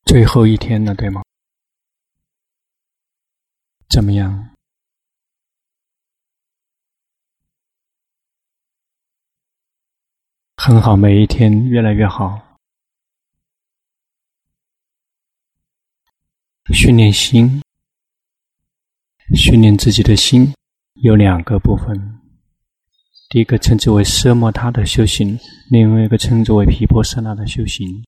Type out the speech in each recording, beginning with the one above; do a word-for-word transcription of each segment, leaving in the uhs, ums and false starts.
最后一天了，对吗？怎么样？很好，每一天越来越好。训练心，训练自己的心有两个部分，第一个称之为奢摩他的修行，另外一个称之为毗婆舍那的修行。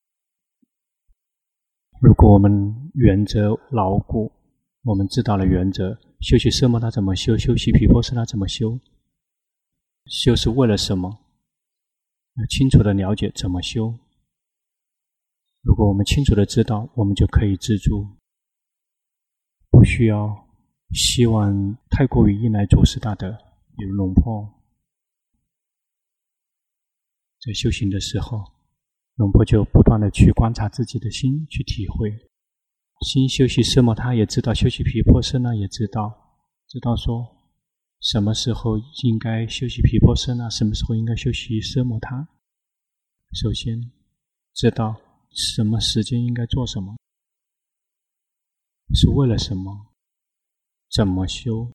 如果我们原则牢固，我们知道了原则，修习奢摩他怎么修，修习毗婆舍那怎么修，修是为了什么，要清楚的了解怎么修。如果我们清楚的知道，我们就可以自助，不需要希望太过于依赖祖师大德，比如龙婆。在修行的时候，龙婆就不断的去观察自己的心，去体会。心修习奢摩他也知道，修习毗婆舍那也知道，知道说什么时候应该修习毗婆舍那，什么时候应该修习奢摩他。首先知道什么时间应该做什么，是为了什么，怎么修，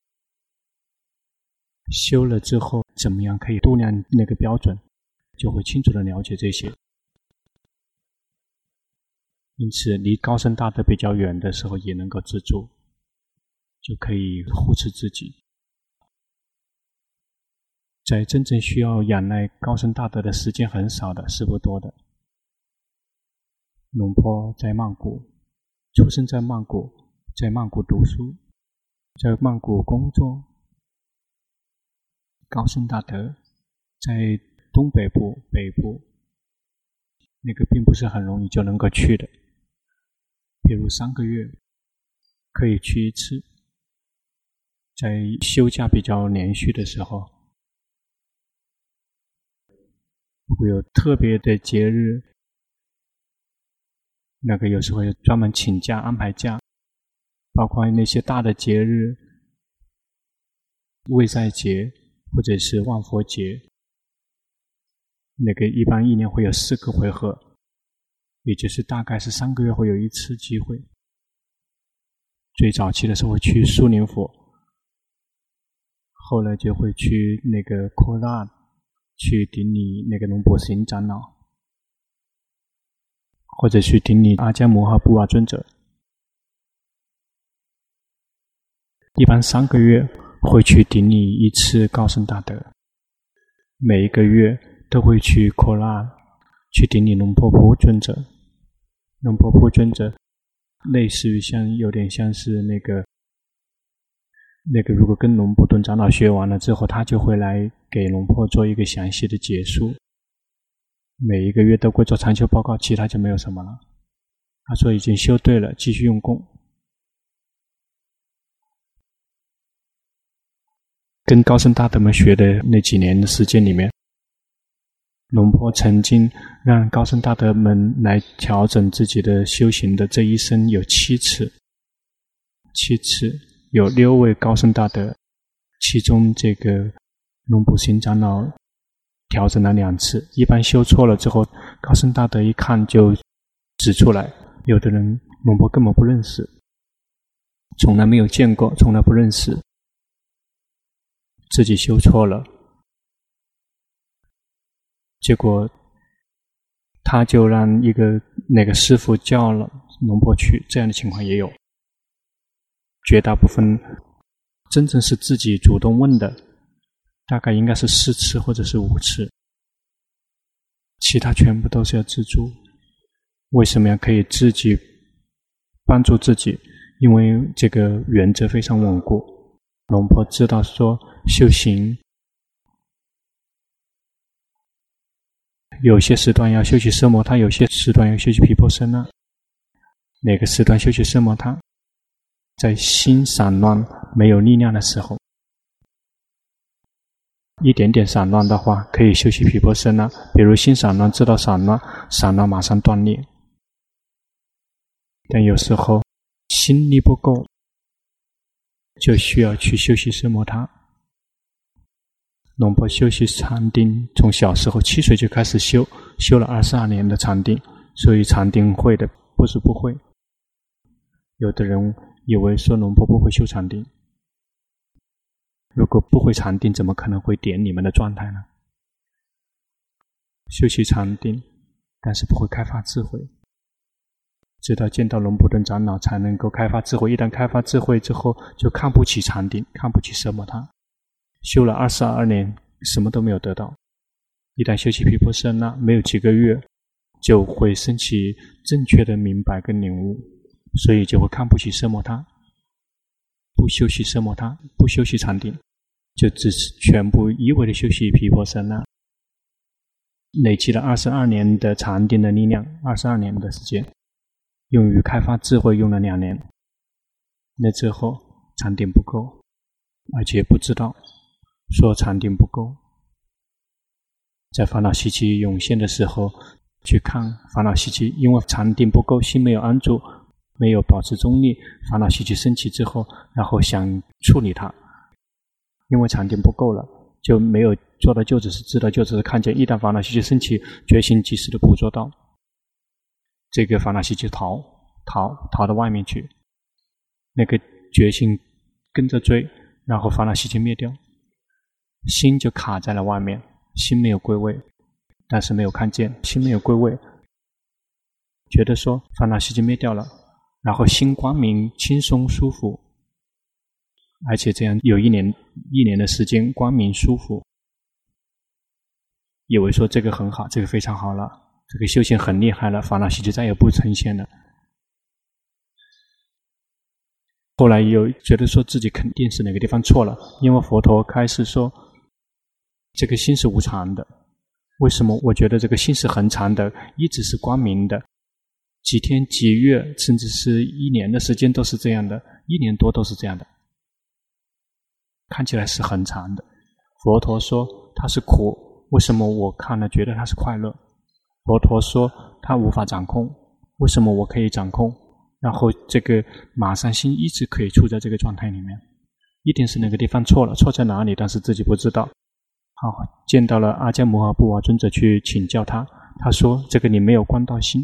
修了之后怎么样可以度量那个标准，就会清楚的了解这些。因此离高僧大德比较远的时候也能够自助，就可以护持自己。在真正需要仰赖高僧大德的时间很少的，是不多的。龙婆在曼谷，出生在曼谷，在曼谷读书，在曼谷工作。高僧大德在东北部、北部，那个并不是很容易就能够去的。比如三个月可以去一次，在休假比较连续的时候，如果有特别的节日，那个有时候专门请假安排假，包括那些大的节日，卫赛节或者是万佛节，那个一般一年会有四个回合，也就是大概是三个月会有一次机会。最早期的时候会去苏林佛，后来就会去那个科拉，去顶礼那个龙婆行长老，或者去顶礼阿姜摩诃布瓦尊者。一般三个月会去顶礼一次高僧大德，每一个月都会去科拉去顶礼龙婆普尊者。龙婆普尊者类似于像有点像是那个那个如果跟龙婆顿长老学完了之后，他就会来给龙婆做一个详细的结束，每一个月都会做长修报告，其他就没有什么了。他说已经修对了，继续用功。跟高僧大德们学的那几年的时间里面，龙婆曾经让高僧大德们来调整自己的修行的这一生有七次，七次有六位高僧大德，其中这个龙普行长老调整了两次。一般修错了之后，高僧大德一看就指出来，有的人龙婆根本不认识，从来没有见过，从来不认识，自己修错了，结果他就让一个那个师父叫了龙婆去，这样的情况也有。绝大部分真正是自己主动问的，大概应该是四次或者是五次，其他全部都是要自助。为什么要可以自己帮助自己？因为这个原则非常稳固。龙婆知道说修行有些时段要修习奢摩他，有些时段要修习毗婆舍那。哪个时段修习奢摩他？在心散乱没有力量的时候，一点点散乱的话可以修习毗婆舍那。比如心散乱，知道散乱，散乱马上断裂。但有时候心力不够，就需要去修习奢摩他。龙婆修习禅定，从小时候七岁就开始修，修了二十二年的禅定，所以禅定会的不是不会。有的人以为说龙婆不会修禅定，如果不会禅定，怎么可能会点你们的状态呢？修习禅定，但是不会开发智慧，直到见到龙婆顿长老才能够开发智慧。一旦开发智慧之后，就看不起禅定，看不起奢摩他。修了二十二年，什么都没有得到。一旦修习毗婆舍那，没有几个月，就会升起正确的明白跟领悟，所以就会看不起奢摩他。不修习奢摩他，不修习禅定，就只是全部一味的修习毗婆舍那，累积了二十二年的禅定的力量，二十二年的时间，用于开发智慧用了两年。那之后禅定不够，而且不知道说禅定不够。在烦恼习气涌现的时候，去看烦恼习气，因为禅定不够，心没有安住，没有保持中立，烦恼习气升起之后，然后想处理它，因为禅定不够了，就没有做到就只是知道，就只是看见。一旦烦恼习气升起，决心及时的捕捉到，这个烦恼习气逃逃逃到外面去，那个决心跟着追，然后烦恼习气灭掉，心就卡在了外面，心没有归位，但是没有看见，心没有归位，觉得说烦恼习气灭掉了，然后心光明轻松舒服，而且这样有一年一年的时间光明舒服，以为说这个很好，这个非常好了，这个修行很厉害了，烦恼习气再也不呈现了。后来又觉得说自己肯定是哪个地方错了，因为佛陀开始说这个心是无常的，为什么我觉得这个心是恒常的，一直是光明的，几天几月甚至是一年的时间都是这样的，一年多都是这样的，看起来是恒常的。佛陀说它是苦，为什么我看了觉得它是快乐？佛陀说它无法掌控，为什么我可以掌控？然后这个马上心一直可以处在这个状态里面，一定是哪个地方错了，错在哪里，但是自己不知道。好，见到了阿姜摩诃布瓦尊者去请教他，他说这个你没有观到心。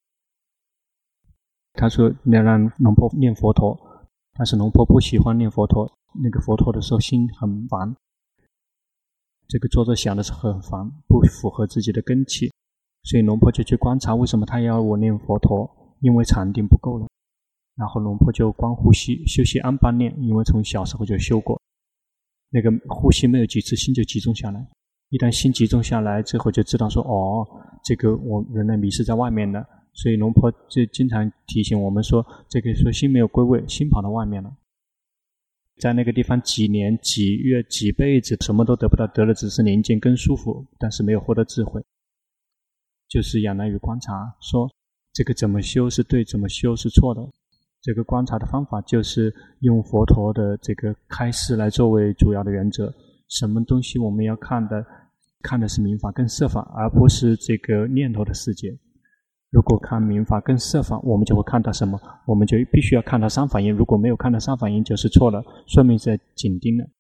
他说你要让龙婆念佛陀，但是龙婆不喜欢念佛陀，那个佛陀的时候心很烦，这个坐着想的时候很烦，不符合自己的根器，所以龙婆就去观察为什么他要我念佛陀，因为禅定不够了。然后龙婆就观呼吸，修习安般念，因为从小时候就修过，那个呼吸没有几次心就集中下来，一旦心集中下来之后就知道说哦，这个我原来迷失在外面了。所以龙婆就经常提醒我们说，这个说心没有归位，心跑到外面了，在那个地方几年几月几辈子什么都得不到，得了只是宁静跟舒服，但是没有获得智慧。就是仰赖于观察，说这个怎么修是对，怎么修是错的。这个观察的方法就是用佛陀的这个开示来作为主要的原则，什么东西我们要看的，看的是民法跟色法，而不是这个念头的世界。如果看民法跟色法，我们就会看到什么？我们就必须要看到三法印，如果没有看到三法印就是错了，说明在紧盯了。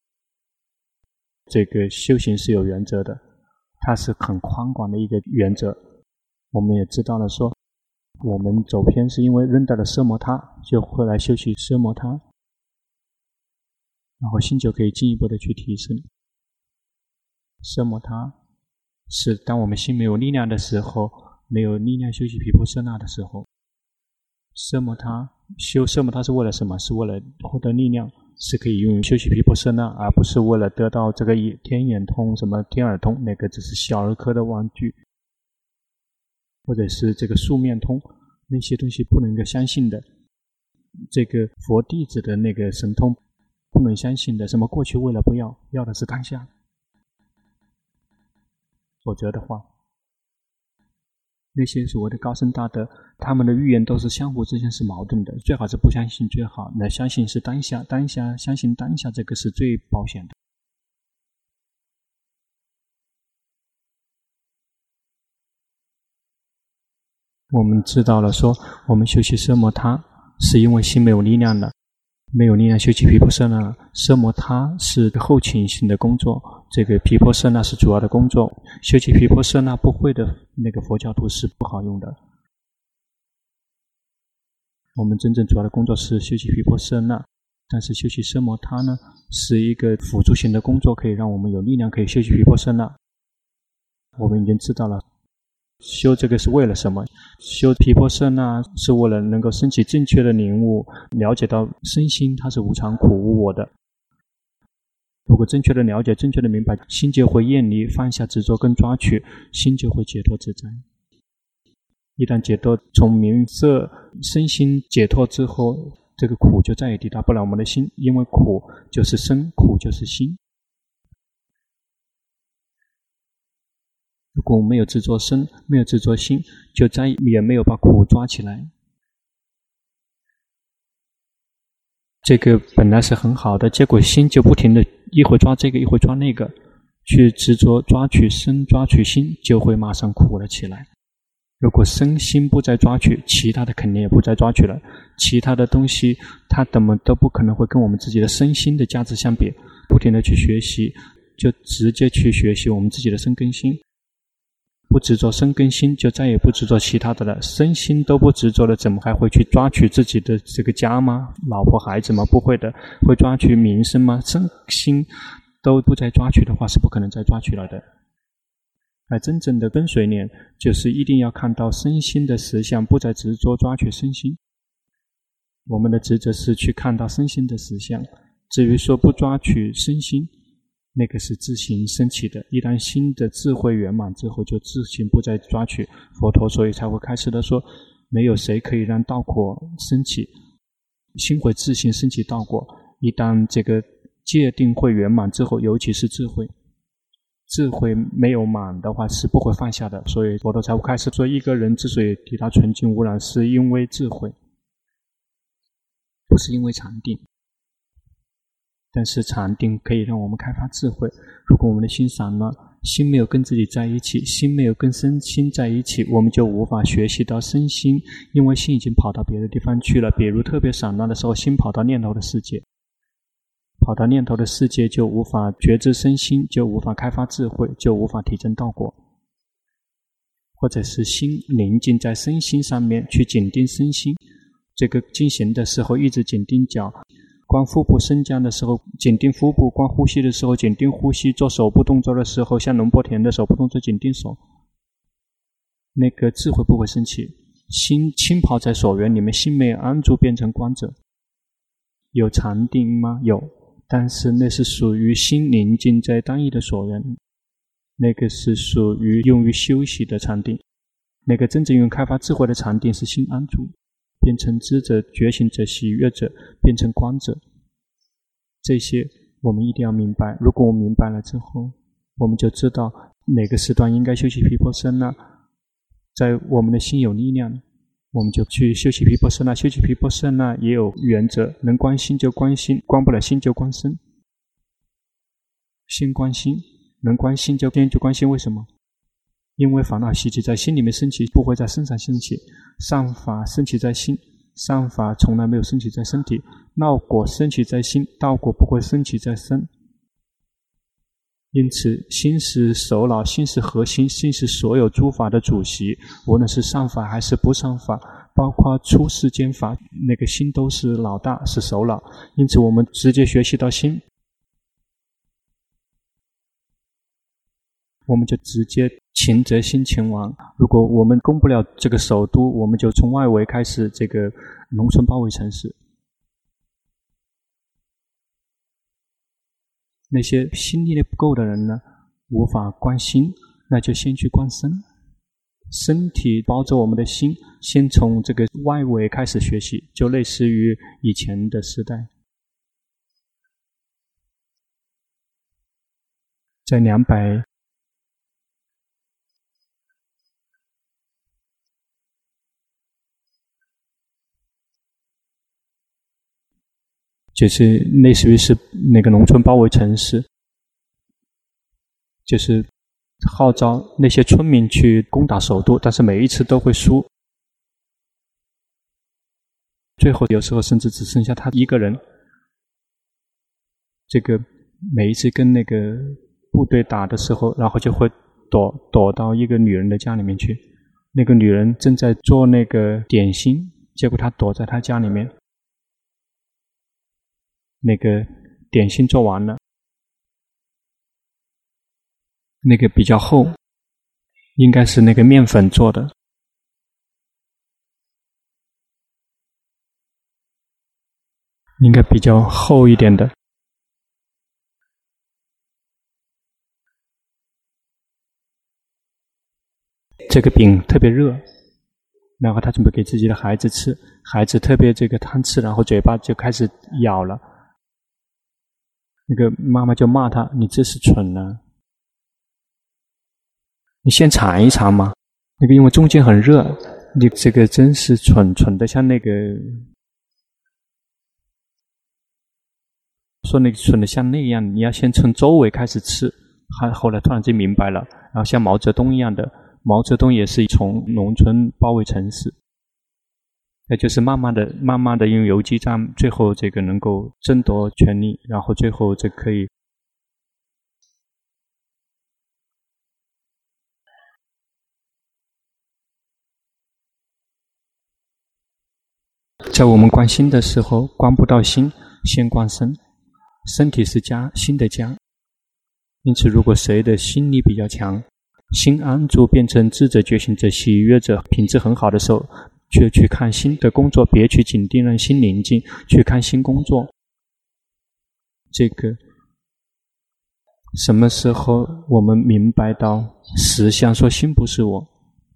这个修行是有原则的，它是很宽广的一个原则。我们也知道了说，我们走偏是因为认到了奢摩他，就会来修习奢摩他，然后心就可以进一步的去提升。奢摩他是当我们心没有力量的时候，没有力量修习毗婆舍那的时候，奢摩他修奢摩他是为了什么？是为了获得力量，是可以用于修习毗婆舍那，而不是为了得到这个天眼通、什么天耳通，那个只是小儿科的玩具，或者是这个素面通，那些东西不能够相信的。这个佛弟子的那个神通不能相信的，什么过去未来不要，要的是当下，否则的话，那些所谓的高僧大德，他们的预言都是相互之间是矛盾的，最好是不相信最好，那相信是当下，当下相信当下，这个是最保险的。我们知道了说，我们修习奢摩他是因为心没有力量了，没有力量修习毗婆舍那，奢摩他是后勤性的工作，这个毗婆舍那是主要的工作。修习毗婆舍那不会的那个佛教徒是不好用的。 我们真正主要的工作是修习毗婆舍那，但是修习奢摩他呢，是一个辅助型的工作，可以让我们有力量可以修习毗婆舍那。我们已经知道了修这个是为了什么，修毗婆舍那是为了能够升起正确的领悟，了解到身心它是无常苦无我的。如果正确的了解，正确的明白，心就会厌离，放下执着跟抓取，心就会解脱自在。一旦解脱，从名色身心解脱之后，这个苦就再也抵达不了我们的心，因为苦就是身，苦就是心。如果没有执着身，没有执着心，就再也没有把苦抓起来。这个本来是很好的，结果心就不停的一会抓这个，一会抓那个，去执着抓取身，抓取心，就会马上苦了起来。如果身心不再抓取，其他的肯定也不再抓取了，其他的东西它怎么都不可能会跟我们自己的身心的价值相比。不停的去学习，就直接去学习我们自己的身跟心，不执着身跟心，就再也不执着其他的了。身心都不执着了，怎么还会去抓取自己的这个家吗？老婆孩子吗？不会的。会抓取名声吗？身心都不再抓取的话，是不可能再抓取了的。而真正的跟随念，就是一定要看到身心的实相，不再执着抓取身心。我们的职责是去看到身心的实相，至于说不抓取身心，那个是自行升起的。一旦心的智慧圆满之后，就自行不再抓取。佛陀所以才会开始的说，没有谁可以让道果升起，心会自行升起道果。一旦这个戒定慧圆满之后，尤其是智慧，智慧没有满的话是不会放下的。所以佛陀才会开始说，一个人之所以抵达纯净无染，是因为智慧，不是因为禅定。但是禅定可以让我们开发智慧。如果我们的心散乱，心没有跟自己在一起，心没有跟身心在一起，我们就无法学习到身心，因为心已经跑到别的地方去了。比如特别散乱的时候，心跑到念头的世界，跑到念头的世界就无法觉知身心，就无法开发智慧，就无法提升道果。或者是心宁静在身心上面，去紧盯身心，这个进行的时候一直紧盯脚，观腹部升降的时候紧盯腹部，观呼吸的时候紧盯呼吸，做手部动作的时候像龙波田的手部动作紧盯手，那个智慧不会升起。心浸泡在所缘里面，心没有安住变成观者。有禅定吗？有，但是那是属于心宁静在单一的所缘，那个是属于用于休息的禅定。那个真正用开发智慧的禅定是心安住，变成知者、觉醒者、喜悦者，变成观者。这些我们一定要明白。如果我们明白了之后，我们就知道哪个时段应该修习毗婆舍那，在我们的心有力量，我们就去修习毗婆舍那。修习毗婆舍那也有原则，能观心就观心，观不了心就观身。先观心，能观心就先就观心。为什么？因为烦恼习气在心里面升起，不会在身上升起。善法升起在心，善法从来没有升起在身体。道果升起在心，道果不会升起在身。因此心是首脑，心是核心，心是所有诸法的主席，无论是善法还是不善法，包括出世间法，那个心都是老大，是首脑。因此我们直接学习到心，我们就直接勤则心勤王。如果我们攻不了这个首都，我们就从外围开始这个农村包围城市。那些心力不够的人呢，无法观心，那就先去观身。身体包着我们的心，先从这个外围开始学习，就类似于以前的时代。在两百就是类似于是那个农村包围城市，就是号召那些村民去攻打首都，但是每一次都会输，最后有时候甚至只剩下他一个人。这个每一次跟那个部队打的时候，然后就会躲躲到一个女人的家里面去，那个女人正在做那个点心， 结果他躲在他家里面，那个点心做完了，那个比较厚，应该是那个面粉做的，应该比较厚一点的。这个饼特别热，然后他准备给自己的孩子吃，孩子特别这个贪吃，然后嘴巴就开始咬了。那个妈妈就骂他：“你这是蠢啊！你先尝一尝嘛。那个因为中间很热，你这个真是蠢，蠢的像那个说那个蠢的像那样，你要先从周围开始吃。”他后来突然间明白了，然后像毛泽东一样的。毛泽东也是从农村包围城市，那就是慢慢的、慢慢的用游击战，最后这个能够争夺权力，然后最后这可以。在我们观心的时候，观不到心，先观身，身体是家，心的家。因此，如果谁的心力比较强，心安住变成智者、觉醒者、喜悦者，品质很好的时候，就去看心的工作，别去紧盯让心宁静，去看心工作。这个什么时候我们明白到实相，说心不是我，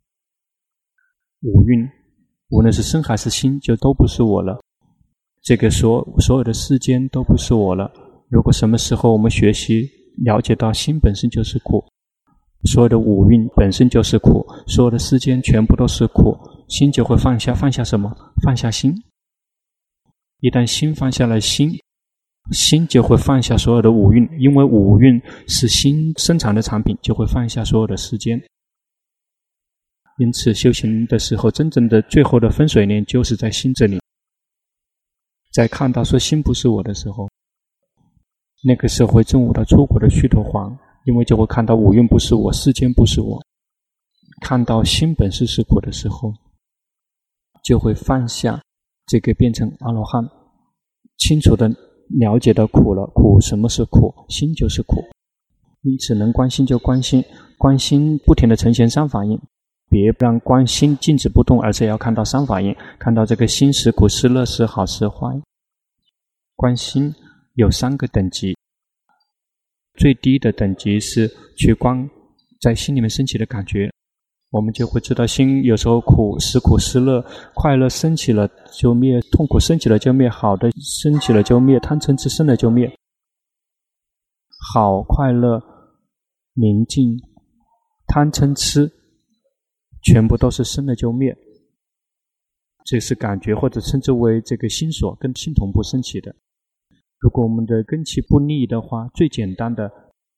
五蕴无论是身还是心，就都不是我了。这个所所有的世间都不是我了。如果什么时候我们学习了解到心本身就是苦，所有的五蕴本身就是苦，所有的世间全部都是苦，心就会放下。放下什么？放下心。一旦心放下了心，心就会放下所有的五蕴，因为五蕴是心生产的产品，就会放下所有的世间。因此修行的时候，真正的最后的分水岭就是在心这里。在看到说心不是我的时候，那个时候会证悟到出果的须陀洹，因为就会看到五蕴不是我，世间不是我。看到心本是是苦的时候，就会放下这个，变成阿罗汉，清楚的了解到苦了。苦，什么是苦？心就是苦。因此能观心就观心，观心不停的呈现三法印，别让观心静止不动，而是要看到三法印，看到这个心是苦是乐是好是坏。观心有三个等级，最低的等级是去观在心里面升起的感觉，我们就会知道心有时候苦是苦是乐，快乐升起了就灭，痛苦升起了就灭，好的升起了就灭，贪嗔痴生了就灭。好、快乐、宁静、贪嗔痴全部都是生了就灭，这是感觉，或者称之为这个心所跟心同步升起的。如果我们的根器不利的话，最简单的，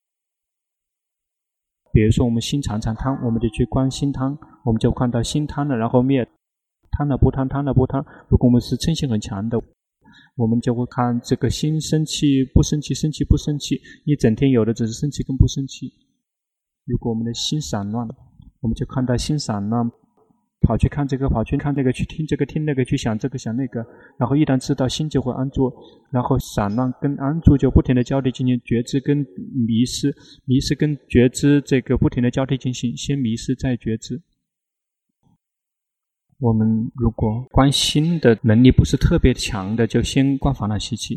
比如说我们心常常贪，我们就去观心贪，我们就看到心贪了然后灭，贪了不贪，贪了不贪。如果我们是嗔心很强的，我们就会看这个心生气不生气，生气不生气，一整天有的只是生气跟不生气。如果我们的心散乱，我们就看到心散乱，跑去看这个，跑去看这个，去听这个听那个，去想这个想那个，然后一旦知道心就会安住，然后散乱跟安住就不停的交替进行，觉知跟迷失，迷失跟觉知这个不停的交替进行，先迷失再觉知。我们如果观心的能力不是特别强的，就先观烦恼习气。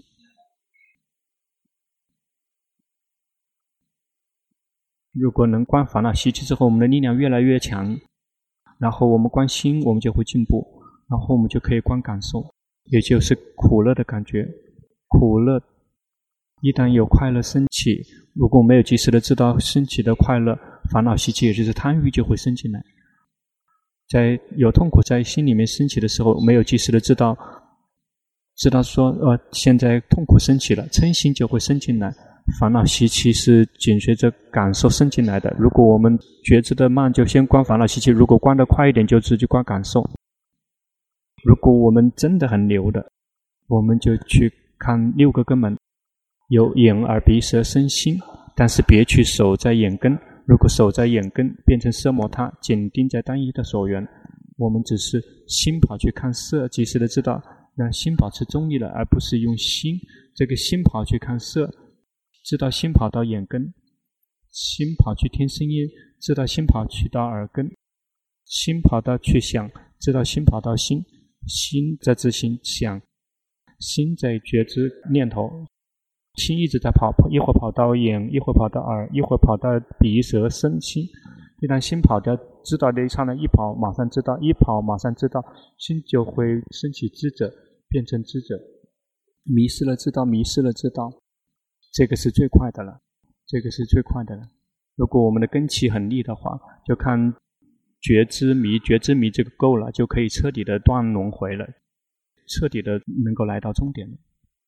如果能观烦恼习气之后，我们的力量越来越强，然后我们观心，我们就会进步，然后我们就可以观感受，也就是苦乐的感觉。苦乐一旦有快乐升起，如果没有及时的知道升起的快乐，烦恼习气也就是贪欲就会升进来。在有痛苦在心里面升起的时候，没有及时的知道知道说呃，现在痛苦升起了，嗔心就会升进来。烦恼习气是紧随着感受升进来的，如果我们觉知的慢，就先观烦恼习气，如果观得快一点，就直接观感受。如果我们真的很牛的，我们就去看六个根本，有眼耳鼻舌身心，但是别去守在眼根，如果守在眼根变成奢摩他，紧盯在单一的所缘， 我们只是心跑去看色，及时的知道让心保持中立了，而不是用心这个心跑去看色，知道心跑到眼根，心跑去听声音，知道心跑去到耳根，心跑到去想，知道心跑到心，心在执行想，心在觉知念头，心一直在跑，一会儿跑到眼，一会儿跑到耳，一会儿跑到鼻舌身心。一旦心跑掉，知道的一刹那，一跑马上知道，一跑马上知道，心就会升起知者，变成知者。迷失了知道，迷失了知道，这个是最快的了，这个是最快的了。如果我们的根器很利的话，就看觉知迷，觉知迷这个够了，就可以彻底的断轮回了，彻底的能够来到终点了。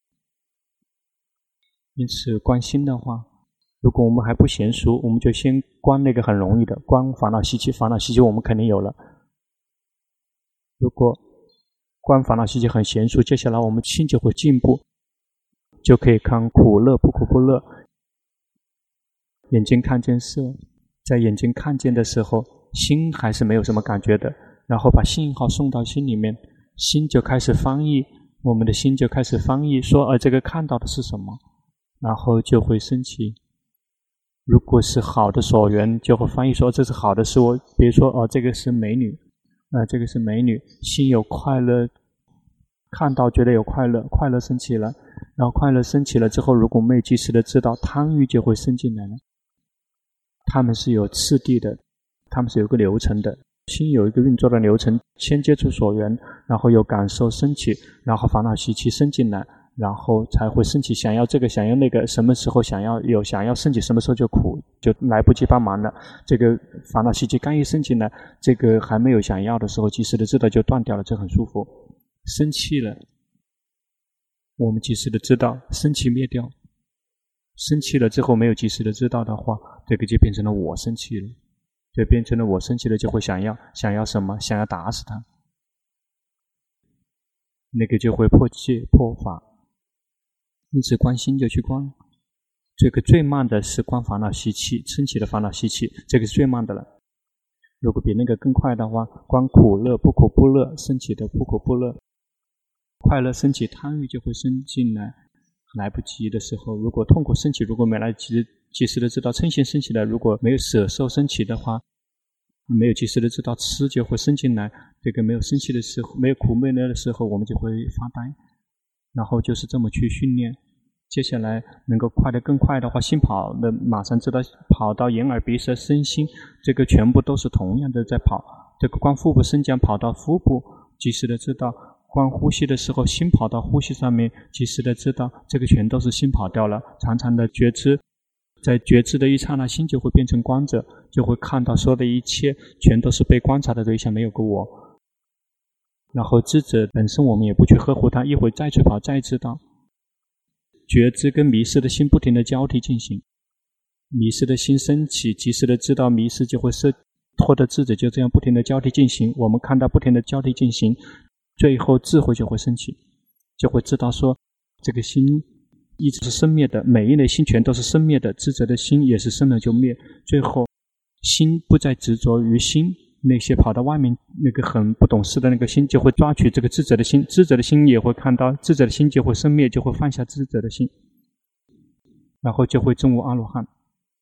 因此观心的话，如果我们还不娴熟，我们就先观那个很容易的，观烦恼习气，烦恼习气我们肯定有了。如果观烦恼习气很娴熟，接下来我们心就会进步，就可以看苦乐不苦不乐。眼睛看见色，在眼睛看见的时候，心还是没有什么感觉的，然后把信号送到心里面，心就开始翻译，我们的心就开始翻译，说呃这个看到的是什么，然后就会升起。如果是好的所缘，就会翻译说这是好的事物，比如说哦这个是美女，呃这个是美女，心有快乐，看到觉得有快乐，快乐升起了，然后快乐升起了之后，如果没有及时的知道，贪欲就会升进来了。他们是有次第的，他们是有个流程的，心有一个运作的流程，先接触所缘，然后有感受升起，然后烦恼习气升进来，然后才会升起想要这个想要那个，什么时候想要有想要升起，什么时候就苦，就来不及帮忙了。这个烦恼习气刚一升进来，这个还没有想要的时候，及时的知道就断掉了，这很舒服。生气了，我们及时的知道，生气灭掉。生气了之后没有及时的知道的话，这个就变成了我生气了，就变成了我生气了，就会想要想要什么，想要打死他，那个就会破戒破法。因此观心就去观，这个最慢的是观烦恼习气，升起的烦恼习气，这个是最慢的了。如果比那个更快的话，观苦乐不苦不乐，升起的不苦不乐，快乐升起，贪欲就会升进来。来不及的时候，如果痛苦升起，如果没来及及时的知道嗔心升起来，如果没有舍受升起的话，没有及时的知道痴就会升进来。这个没有生气的时候，没有苦没乐的时候，我们就会发呆。然后就是这么去训练。接下来能够快得更快的话，心跑的马上知道跑到眼耳鼻舌身心，这个全部都是同样的在跑。这个观腹部升降跑到腹部，及时的知道。观呼吸的时候，心跑到呼吸上面，及时的知道这个全都是心跑掉了。常常的觉知，在觉知的一刹那，心就会变成观者，就会看到所有的一切全都是被观察的对象，没有个我。然后知者本身我们也不去呵护它，一会再去跑再知道。觉知跟迷失的心不停的交替进行，迷失的心升起，及时的知道迷失就会摄托的智者就这样不停的交替进行。我们看到不停的交替进行，最后智慧就会升起，就会知道说这个心一直是生灭的，每一类心全都是生灭的，智者的心也是生了就灭。最后心不再执着于心，那些跑到外面那个很不懂事的那个心就会抓取这个智者的心，智者的心也会看到，智者的心就会生灭，就会放下智者的心，然后就会证悟阿罗汉。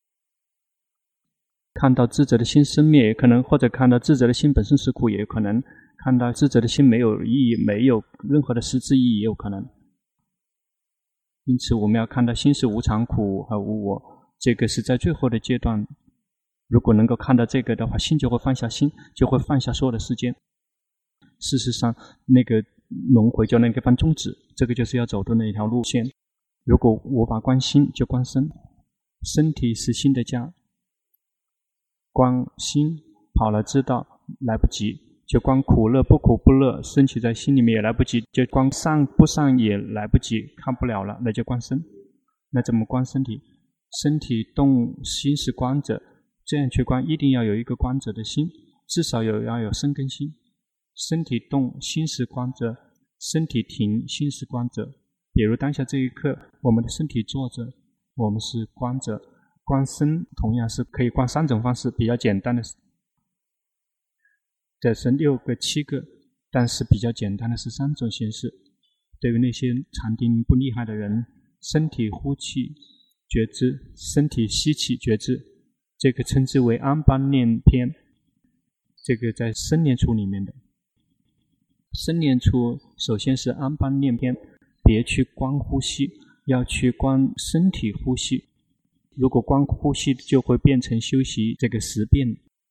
看到智者的心生灭也可能，或者看到智者的心本身是苦也有可能，看到智者的心没有意义，没有任何的实质意义也有可能。因此我们要看到心是无常苦和无我，这个是在最后的阶段。如果能够看到这个的话，心就会放下心，就会放下所有的世间。事实上那个轮回就那个放终止，这个就是要走的那一条路线。如果无法观心就观身，身体是心的家，观心跑了知道来不及，就观苦乐不苦不乐升起在心里面也来不及，就观上不上也来不及，看不了了，那就观身。那怎么观身体？身体动心是观者，这样去观一定要有一个观者的心，至少有要有生根心。身体动心是观者，身体停心是观者。比如当下这一刻我们的身体坐着，我们是观者。观身同样是可以观三种方式，比较简单的这是六个七个，但是比较简单的是三种形式。对于那些禅定不厉害的人，身体呼气觉知，身体吸气觉知，这个称之为安般念篇。这个在生念处里面的生念处，首先是安般念篇，别去观呼吸，要去观身体呼吸。如果观呼吸，就会变成修习这个十遍。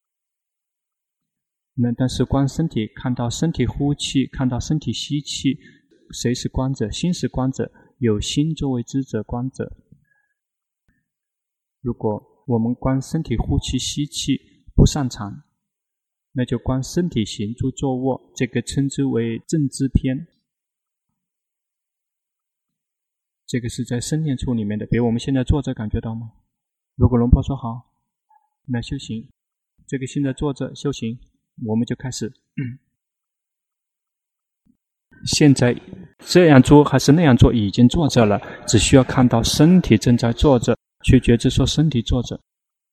那但是观身体，看到身体呼气，看到身体吸气，谁是观者？心是观者，有心作为知者观者。如果我们观身体呼气吸气不擅长，那就观身体行住坐卧，这个称之为正知篇。这个是在生念处里面的，比如我们现在坐着感觉到吗？如果龙婆说好，来修行，这个现在坐着修行，我们就开始、嗯、现在这样做还是那样做，已经坐着了，只需要看到身体正在坐着，去觉知说身体坐着。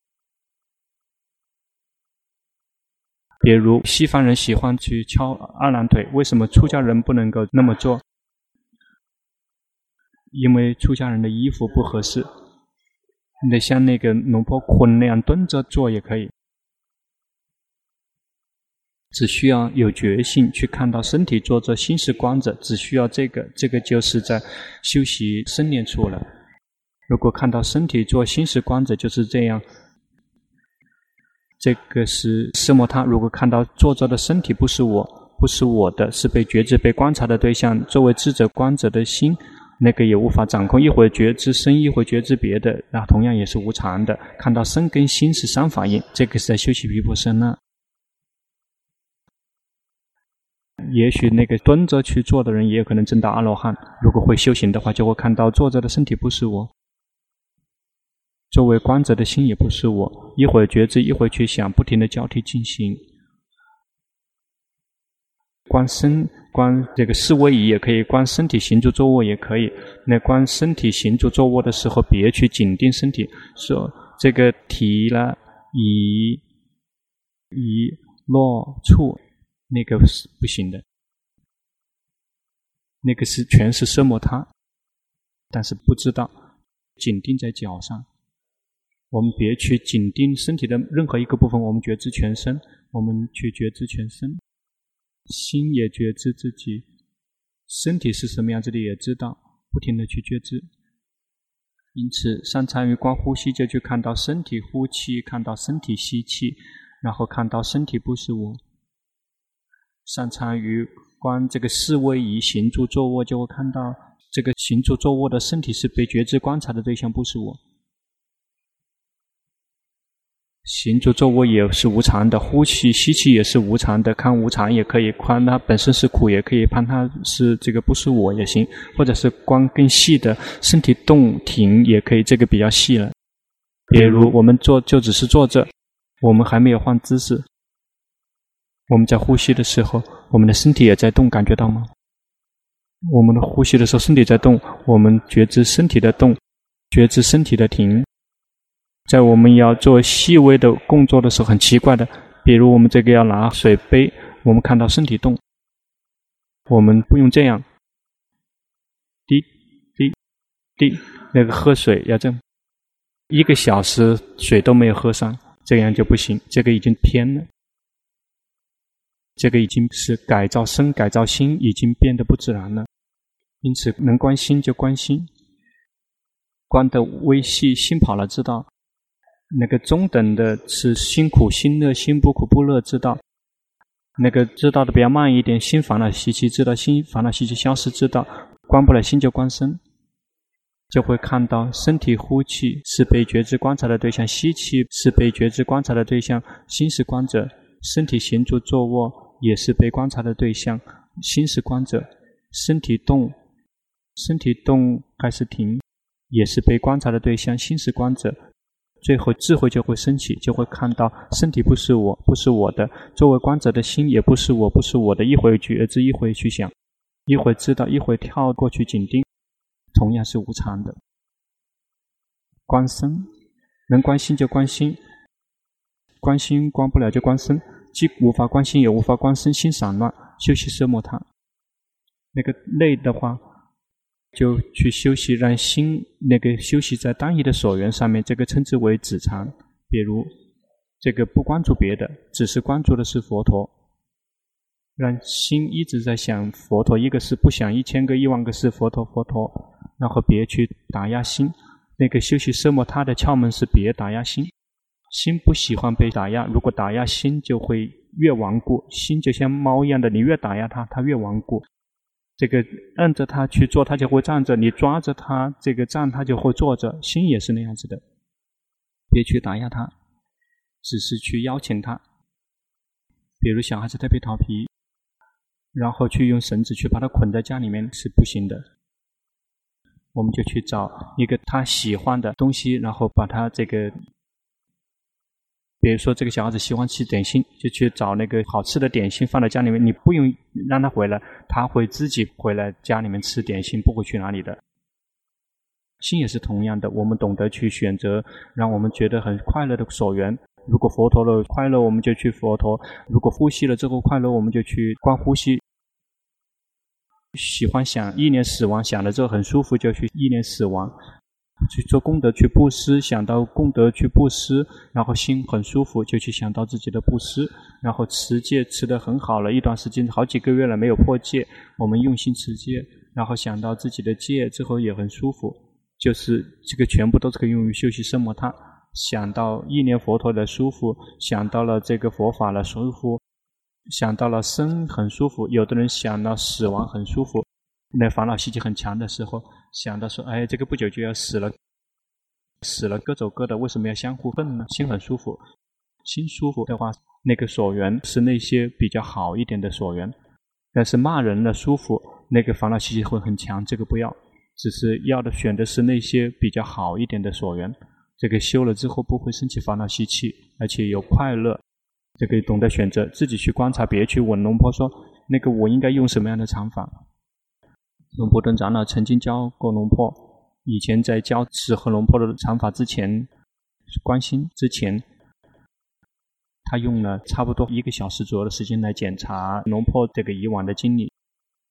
比如西方人喜欢去敲二郎腿，为什么出家人不能够那么做？因为出家人的衣服不合适，你得像那个龙婆坤那样蹲着做也可以。只需要有决心去看到身体坐着，心是观者，只需要这个，这个就是在修习生念处了。如果看到身体坐，心是观者，就是这样。这个是色摩他。如果看到坐着的身体不是我，不是我的，是被觉知被观察的对象，作为知者观者的心，那个也无法掌控，一会儿觉知身，一会儿觉知别的，那同样也是无常的。看到身跟心是三法印，这个是在修习毗婆舍那。也许那个蹲着去做的人也有可能证到阿罗汉，如果会修行的话，就会看到坐着的身体不是我，作为观者的心也不是我，一会儿觉知，一会儿去想，不停地交替进行。观身，观这个四位仪也可以，观身体行住坐卧也可以。那观身体行住坐卧的时候，别去紧盯身体，说这个提了移移落处，那个是不行的，那个是全是奢摩他，但是不知道紧盯在脚上。我们别去紧盯身体的任何一个部分，我们觉知全身，我们去觉知全身，心也觉知自己，身体是什么样子的也知道，不停地去觉知。因此上参于观呼吸，就去看到身体呼气，看到身体吸气，然后看到身体不是我。上参于观这个四位仪行住坐卧，就会看到这个行住坐卧的身体是被觉知观察的对象，不是我。行住坐卧也是无常的，呼气吸气也是无常的，看无常也可以，看它本身是苦也可以，看它是这个不是我也行，或者是观更细的身体动停也可以，这个比较细了。比如我们坐就只是坐着，我们还没有换姿势，我们在呼吸的时候，我们的身体也在动，感觉到吗？我们的呼吸的时候身体在动，我们觉知身体的动，觉知身体的停。在我们要做细微的工作的时候，很奇怪的，比如我们这个要拿水杯，我们看到身体动，我们不用这样滴滴滴，那个喝水要这样，一个小时水都没有喝上，这样就不行，这个已经偏了，这个已经是改造身改造心，已经变得不自然了。因此能观心就观心，观的微细，心跑了知道，那个中等的是心苦心乐，心不苦不乐知道，那个知道的比较慢一点，心烦恼习气知道，心烦恼习气消失知道，观不了心就观身，就会看到身体呼气是被觉知观察的对象，吸气是被觉知观察的对象，心是观者，身体行住坐卧也是被观察的对象，心是观者，身体动身体动还是停也是被观察的对象，心是观者。最后智慧就会升起，就会看到身体不是我，不是我的，作为观者的心也不是我，不是我的，一会觉知，一会去想，一会知道，一会跳过去紧盯，同样是无常的。观身，能观心就观心，观心观不了就观身， 既无法观心也无法观身心散乱，修习奢摩他。那个累的话，就去修习让心那个休息在单一的所缘上面，这个称之为止禅。比如这个不关注别的，只是关注的是佛陀，让心一直在想佛陀，一个是不想一千个一万个是佛陀佛陀，然后别去打压心。那个修习奢摩他的窍门是别打压心，心不喜欢被打压，如果打压心就会越顽固，心就像猫一样的，你越打压它，它越顽固。这个按着它去做，它就会站着；你抓着它，这个站它就会坐着。心也是那样子的，别去打压它，只是去邀请它。比如小孩子特别调皮，然后去用绳子去把它捆在家里面是不行的。我们就去找一个他喜欢的东西，然后把它这个，比如说这个小孩子喜欢吃点心，就去找那个好吃的点心放在家里面，你不用让他回来，他会自己回来家里面吃点心，不会去哪里的。心也是同样的，我们懂得去选择让我们觉得很快乐的所缘。如果佛陀的快乐，我们就去佛陀；如果呼吸了之后快乐，我们就去观呼吸。喜欢想意念死亡，想了之后很舒服，就去意念死亡。去做功德，去布施，想到功德去布施，然后心很舒服，就去想到自己的布施。然后持戒持得很好了，一段时间好几个月了没有破戒，我们用心持戒，然后想到自己的戒之后也很舒服，就是这个全部都是可以用于修习奢摩他。想到意念佛陀的舒服，想到了这个佛法的舒服，想到了生很舒服，有的人想到死亡很舒服，那烦恼习气很强的时候，想到说，哎，这个不久就要死了，死了各走各的，为什么要相互恨呢？心很舒服，心舒服的话，那个所缘是那些比较好一点的所缘。但是骂人的舒服，那个烦恼习气会很强，这个不要，只是要的选的是那些比较好一点的所缘。这个修了之后不会生起烦恼习气，而且有快乐。这个懂得选择，自己去观察，别去问龙婆说，那个我应该用什么样的禅法。龙婆顿长老曾经教过龙婆，以前在教适合龙婆的禅法之前，观心之前，他用了差不多一个小时左右的时间来检查龙婆这个以往的经历，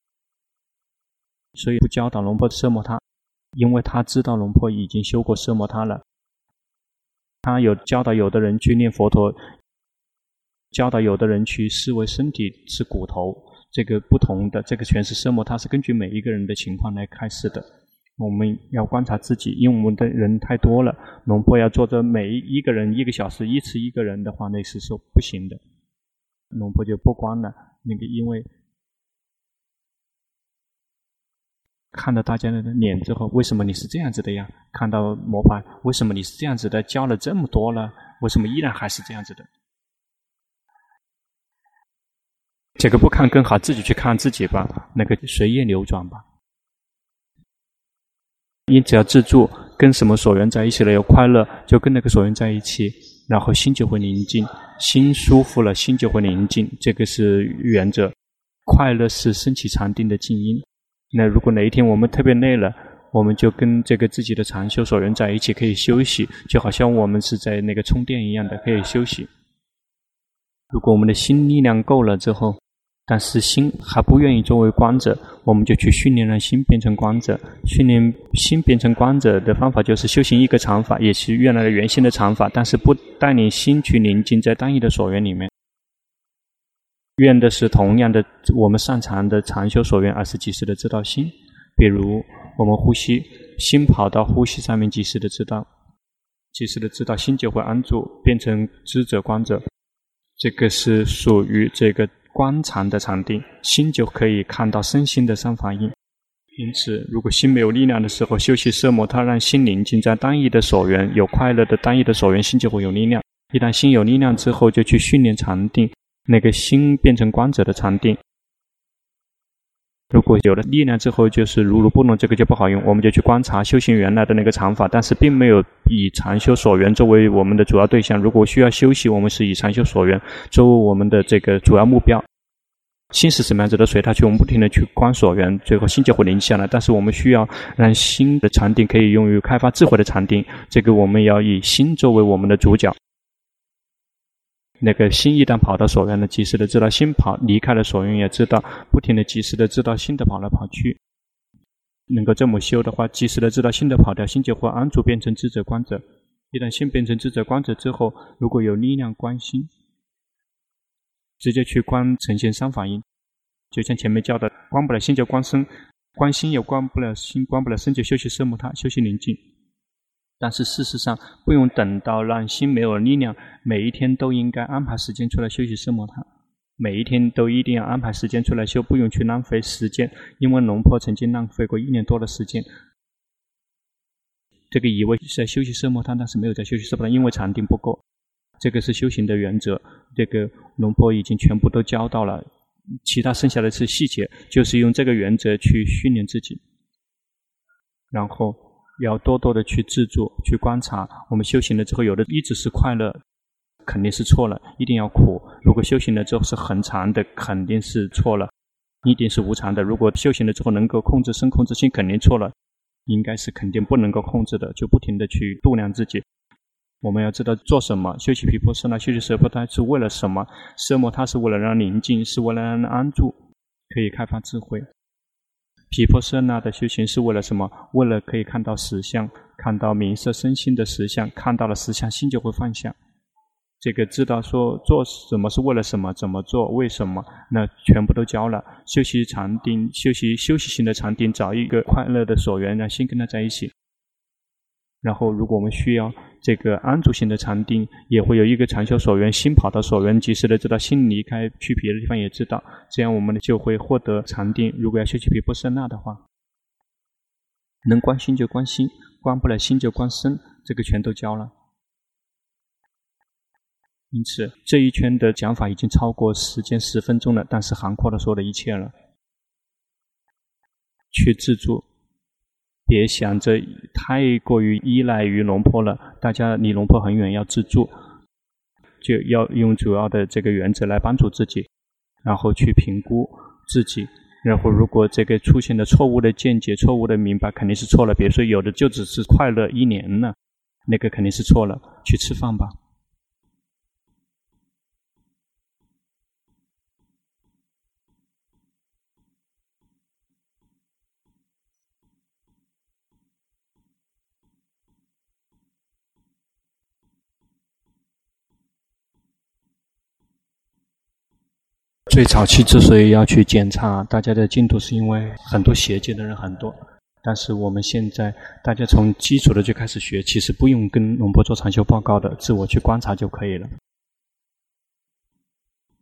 所以不教导龙婆奢摩他，因为他知道龙婆已经修过奢摩他了。他有教导有的人去念佛陀，教导有的人去视为身体是骨头，这个不同的，这个全是奢摩他，是根据每一个人的情况来开示的。我们要观察自己，因为我们的人太多了，龙婆要做着每一个人一个小时一次一个人的话，那是说不行的。龙婆就不观了，那个因为看到大家的脸之后，为什么你是这样子的呀？看到魔法，为什么你是这样子的？教了这么多了，为什么依然还是这样子的？这个不看更好，自己去看自己吧，那个随业流转吧。你只要自助，跟什么所缘在一起了，有快乐，就跟那个所缘在一起，然后心就会宁静，心舒服了，心就会宁静，这个是原则。快乐是升起禅定的静音。那如果哪一天我们特别累了，我们就跟这个自己的禅修所缘在一起，可以休息，就好像我们是在那个充电一样的，可以休息。如果我们的心力量够了之后，但是心还不愿意作为观者，我们就去训练让心变成观者。训练心变成观者的方法就是修行一个禅法，也是原来的原先的禅法，但是不带领心去宁静在单一的所缘里面。愿的是同样的我们擅长的禅修所缘，而是及时的知道心。比如我们呼吸，心跑到呼吸上面及时的知道，及时的知道，心就会安住，变成知者观者。这个是属于这个观禅的禅定，心就可以看到身心的三法印。因此如果心没有力量的时候，修习奢摩他，让心宁静在单一的所缘，有快乐的单一的所缘，心就会有力量。一旦心有力量之后，就去训练禅定，那个心变成观者的禅定。如果有了力量之后，就是如如不动，这个就不好用，我们就去观察修行原来的那个禅法，但是并没有以禅修所缘作为我们的主要对象。如果需要休息，我们是以禅修所缘作为我们的这个主要目标。心是什么样子的，随它去，我们不停地去观所缘，最后心就会宁下来。但是我们需要让心的禅定可以用于开发智慧的禅定，这个我们要以心作为我们的主角。 那个心一旦跑到所缘了，及时的知道心跑离开了所缘，也知道不停的及时的知道心的跑来跑去。能够这么修的话，及时的知道心的跑掉，心就会安住变成智者观者。一旦心变成智者观者之后，如果有力量观心，直接去观呈现三法印，就像前面教的，观不了心就观身，观心又观不了心，观不了身就休息色摩他，休息宁静。但是事实上不用等到让心没有力量，每一天都应该安排时间出来休息色摩他，每一天都一定要安排时间出来修，不用去浪费时间。因为龙坡曾经浪费过一年多的时间，这个以为是在休息色摩他，但是没有在休息色摩他，因为禅定不够。这个是修行的原则，这个龙坡已经全部都教到了，其他剩下的是细节，就是用这个原则去训练自己。然后要多多的去自助，去观察。我们修行了之后，有的一直是快乐，肯定是错了，一定要苦。如果修行了之后是恒常的，肯定是错了，一定是无常的。如果修行了之后能够控制身控制心，肯定错了，应该是肯定不能够控制的，就不停的去度量自己。我们要知道做什么，修习毗婆舍那，休息色摩他是为了什么？色摩他是为了让宁静，是为了让安住，可以开发智慧。毗婆舍那的修行是为了什么？为了可以看到实相，看到名色身心的实相，看到了实相，心就会放下。这个知道说做什么是为了什么，怎么做，为什么，那全部都教了。修习禅定，修习休息型的禅定，找一个快乐的所缘，让心跟他在一起。然后如果我们需要这个安住型的禅定，也会有一个禅修所缘，心跑到所缘，及时的知道心离开去别的地方也知道，这样我们就会获得禅定。如果要修习毗婆舍那的话，能观心就观心，观不了心就观身，这个全都教了。因此这一圈的讲法已经超过时间十分钟了，但是涵括了所有的一切了。去自助，别想着太过于依赖于龙坡了，大家离龙坡很远，要自助，就要用主要的这个原则来帮助自己，然后去评估自己。然后如果这个出现了错误的见解，错误的明白，肯定是错了。比如说有的就只是快乐一年了，那个肯定是错了，去吃饭吧。最早期之所以要去检查大家的进度，是因为很多邪见的人很多，但是我们现在大家从基础的就开始学，其实不用跟龙坡做禅修报告的，自我去观察就可以了。